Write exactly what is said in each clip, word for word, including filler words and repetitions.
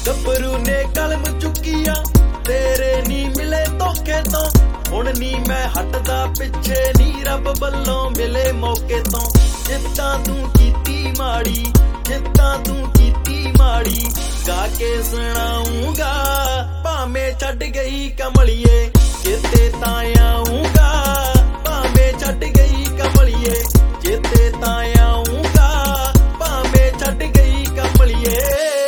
ਗੱਭਰੂ ਨੇ ਕਲਮ ਚੁੱਕੀ ਆ ਤੇਰੇ ਨੀ ਮਿਲੇ ਧੋਖੇ ਤੋਂ। ਹੁਣ ਨੀ ਮੈਂ ਹਟਦਾ ਪਿੱਛੇ ਨੀ ਰੱਬ ਵੱਲੋਂ ਮਿਲੇ ਮੌਕੇ ਤੋਂ। ਜਿੱਦਾਂ ਤੂੰ ਕੀਤੀ ਮਾੜੀ ਜਿੱਦਾਂ ਤੂੰ ਕੀਤੀ ਮਾੜੀ ਗਾ ਕੇ ਸੁਣਾਉਂਗਾ। ਭਾਵੇਂ ਛੱਡ ਗਈ ਕਮਲੀਏ ਚੇਤੇ ਤਾਂ ਆਊਂਗਾ। ਭਾਵੇਂ ਛੱਡ ਗਈ ਕਮਲੀਏ ਚੇਤੇ ਤਾਂ ਆਊਂਗਾ। ਭਾਵੇਂ ਛੱਡ ਗਈ ਕਮਲੀਏ।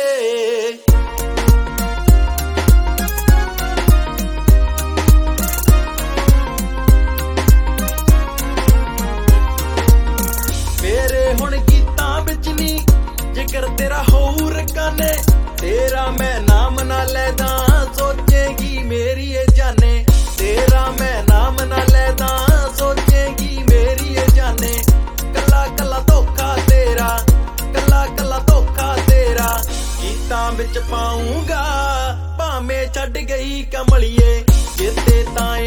ਮੇਰੇ ਹੁਣ ਗੀਤਾਂ ਵਿੱਚ ਨੀ ਜ਼ਿਕਰ ਤੇਰਾ ਹੋਊ ਰਕਾਨੇ। ਤੇਰਾ ਮੈਂ ਨਾਮ ਨਾ ਲੈਦਾ ਸੋਚੇਗੀ ਮੇਰੀ ਏ ਜਾਨੇ। ਤੇਰਾ ਮੈਂ ਨਾਮ ਨਾ ਲੈਦਾ ਸੋਚੇਗੀ ਮੇਰੀ ਏ ਜਾਨੇ। ਕੱਲਾ ਕੱਲਾ ਧੋਖਾ ਤੇਰਾ ਕੱਲਾ ਕੱਲਾ ਧੋਖਾ ਤੇਰਾ ਗੀਤਾਂ ਵਿੱਚ ਪਾਊਂਗਾ। ਭਾਵੇਂ ਛੱਡ ਗਈ ਕਮਲੀਏ ਚੇਤੇ ਤਾਂ